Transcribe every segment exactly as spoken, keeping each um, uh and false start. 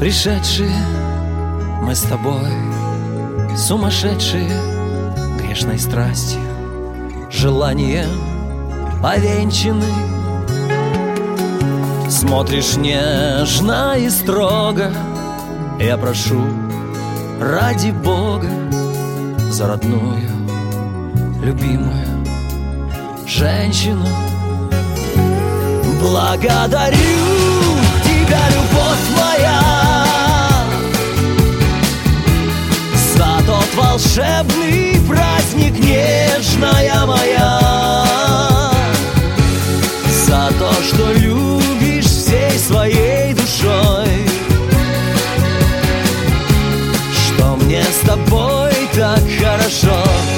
Пришедшие мы с тобой, сумасшедшие грешной страстью, желанием повенчаны. Смотришь нежно и строго, я прошу ради Бога за родную, любимую женщину. Благодарю тебя, любовь моя, за тот волшебный праздник, нежная моя, за то, что любишь всей своей душой, что мне с тобой так хорошо.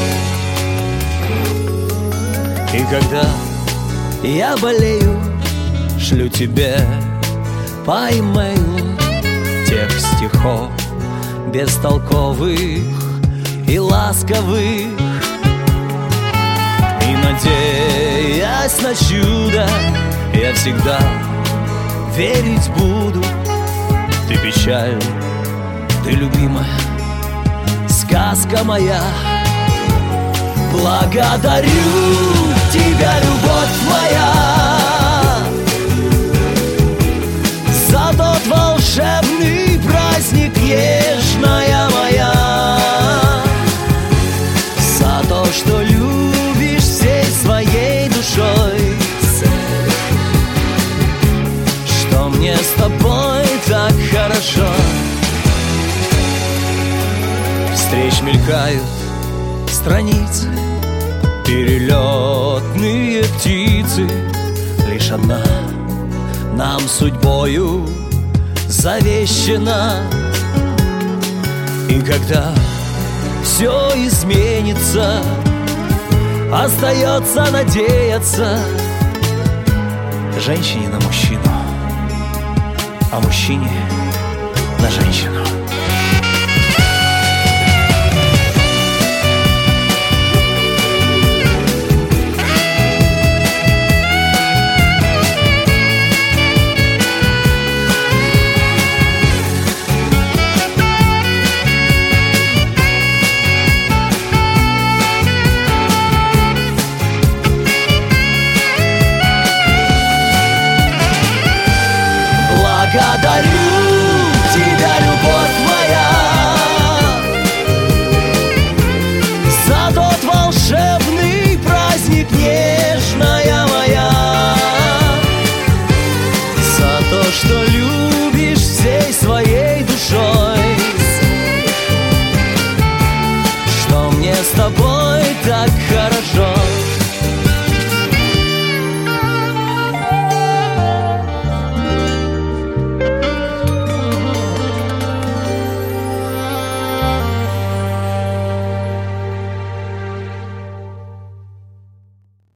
И когда я болею, шлю тебе по имейлу текст стихов бестолковых и ласковых. И надеясь на чудо, я всегда верить буду. Ты печаль, ты любимая, сказка моя. Благодарю тебя, любовь моя, за тот волшебный праздник, нежная моя, за то, что любишь всей своей душой, что мне с тобой так хорошо. Встреч мелькают страницы, перелетные птицы, лишь одна нам судьбою завещена. И когда все изменится, остается надеяться женщине на мужчину, а мужчине на женщину. Благодарю тебя, любовь моя, за тот волшебный праздник, нежная моя, за то, что любишь всей своей душой, что мне с тобой так хорошо.